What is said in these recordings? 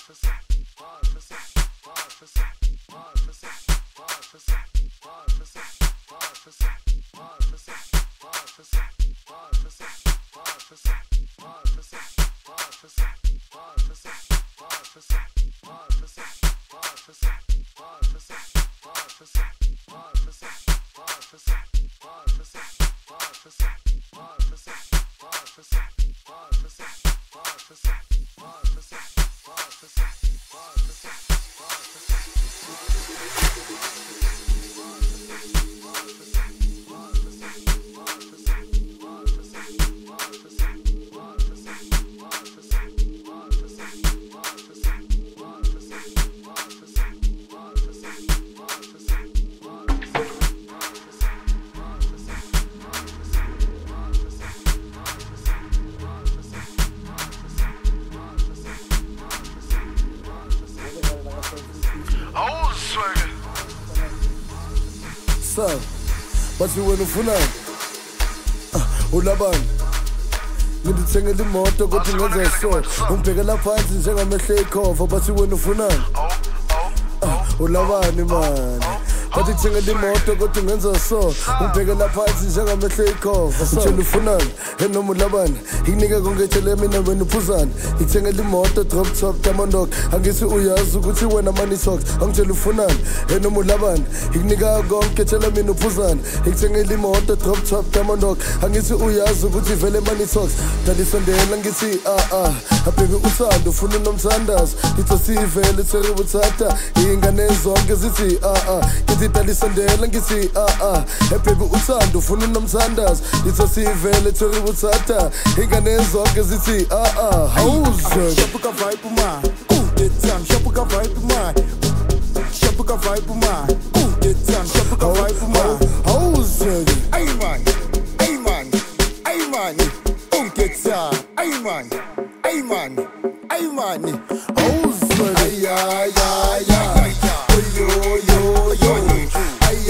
Bathi wena ufunani ulabani ngidithengele imoto kodwa ngenza so ungibhekela phansi njengamehlo ekhova bathi wena ufunani ulabani man bathi ngithengele imoto kodwa ngenza so ungibhekela phansi njengamehlo ekhova ngitshela ufunani noma ulabani nginika kongetshele mina wena uphuzana ngithengele imoto drop top Diamond angithi uyazi ukuthi wena money talks angitshela ufunani noma ulabani nginika kongetshele mina uphuzana ngithengele imoto drop top Diamond angithi uyazi ukuthi vele money talks ndalisondela ngithi baby uthando ufuna nomthandazo ngithi sivele seributhatha ingane zonke zithi ngithi ndalisondela ngithi baby uthando ufuna nomthandazo ngithi sivele seributhatha ingane zonke zithi how's shapuka vibe man get down shapuka vibe man shapuka vibe man get down shapuka vibe man how's ay man get down ay man how's ay yo ay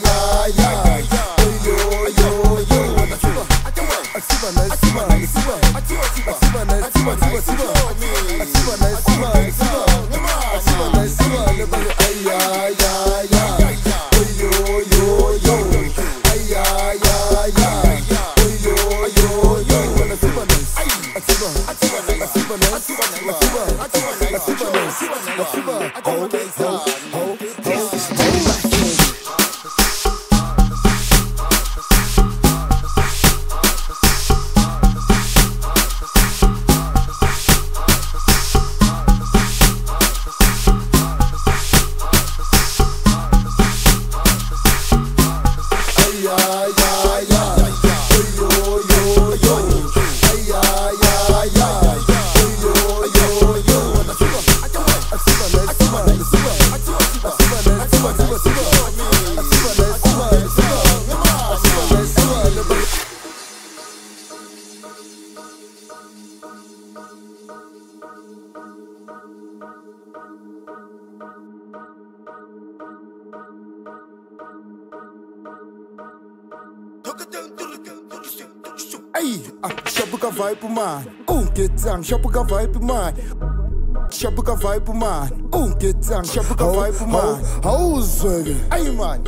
shapuka vibe man get down shapuka vibe man shapuka vibe man get down shapuka vibe man how's ay man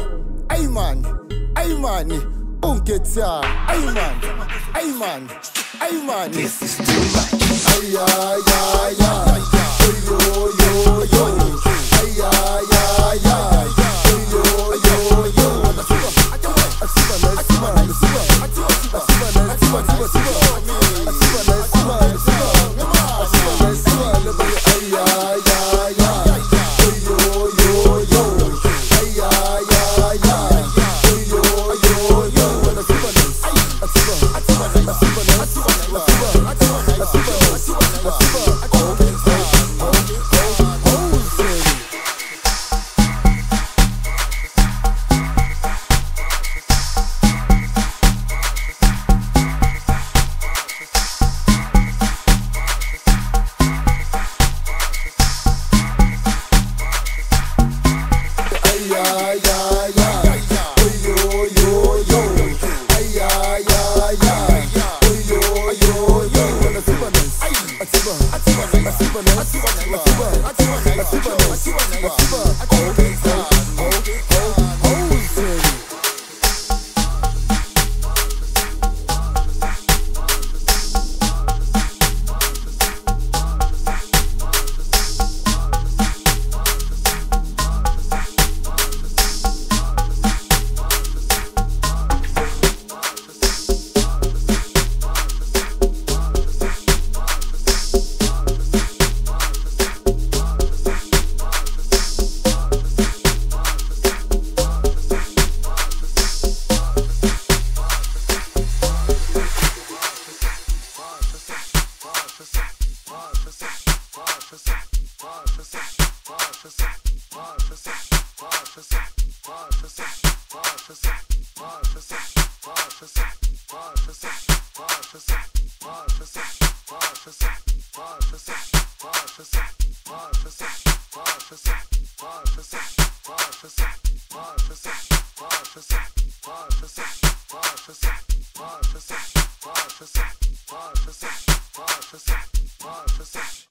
get down ay man This is too much. ay 5%.